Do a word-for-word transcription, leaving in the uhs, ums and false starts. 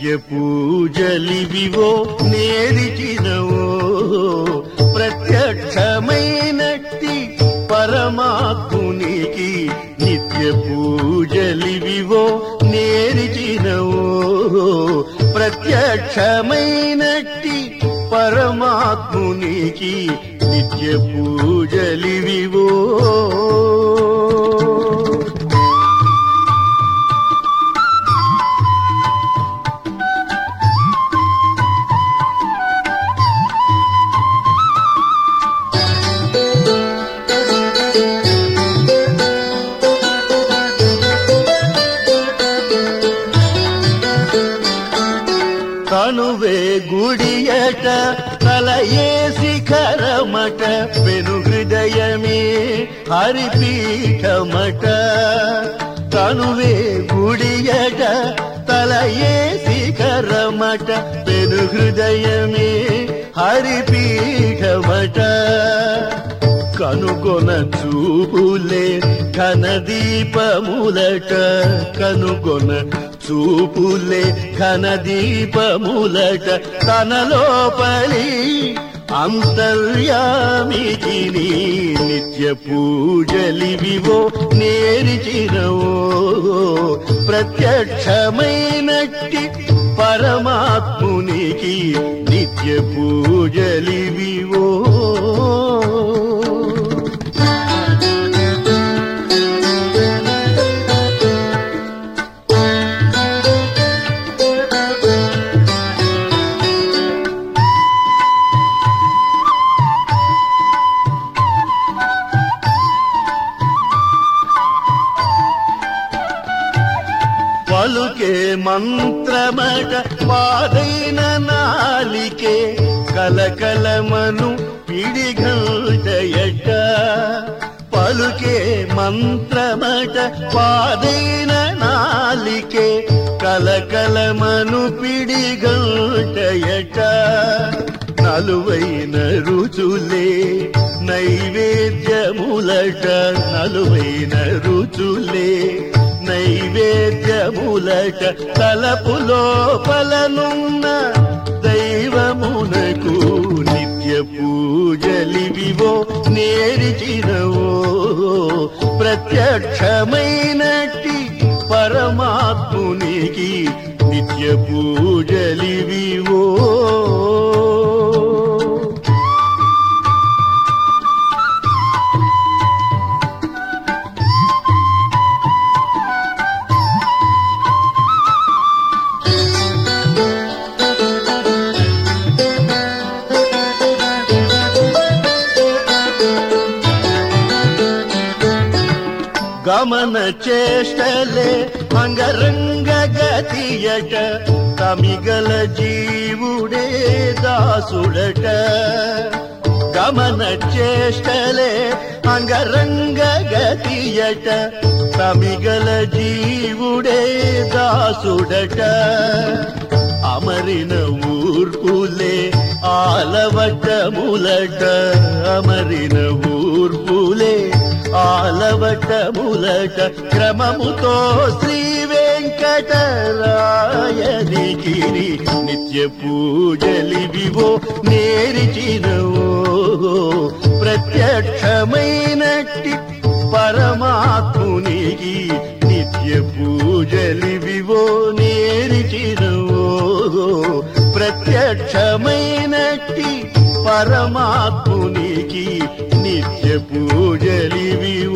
నిత్య పూజలివివో నేరిచినవో ప్రత్యక్షమైనట్టి పరమాత్మునికి నిత్య పూజలివివో నేరిచినవో ప్రత్యక్షమైనట్టి పరమాత్మునికి నిత్య పూజలివివో తనువే గుడియట తలయే శిఖరమట పెను హృదయమే హరిపీఠమట తనువే గుడియట తలయే శిఖరమట పెను హృదయమే హరిపీఠమట కనుగొన చూపులే ఘనదీపములట కనుగొన చూపులే ఘనదీపములట తన లోపలి అంతర్యామికి నిత్య పూజలివివో నేరిచినవో ప్రత్యక్షమైనట్టి పరమాత్మునికి నిత్య పూజలివివో పలుకే మంత్రమట పాదైన నాలికే కలకలమను పిడిగంటయట పలుకే మంత్రమట పాదైన నాలికే కలకలమను పిడిగంటయట నలువైన రుచులే నైవేద్యములట నలువైన రుచులే నైవేద్యములట తలపులోపలనున్న దైవమునకు నిత్య పూజలివివో నేరిచినవో ప్రత్యక్షమైనట్టి పరమాత్మునికి నిత్య పూజలివివో గమన చేష్టలే అంగరంగ గతియట తమిగల జీవుడే దాసుడట గమన చేష్టలే అంగరంగ గతియట తమిగల జీవుడే దాసుడట అమరిన ఊర్పులే ఆలవటములట అమరిన ఊర్పులే ఆలవటములట క్రమముతో శ్రీ వెంకటరాయనికి నిత్య పూజలివివో నేరిచినవో ప్రత్యక్షమైనట్టి పరమాత్మునికి నిత్య పూజలివివో నేరిచినవో ప్రత్యక్షమైనట్టి పరమాత్మునికి నిత్య పూజలివివో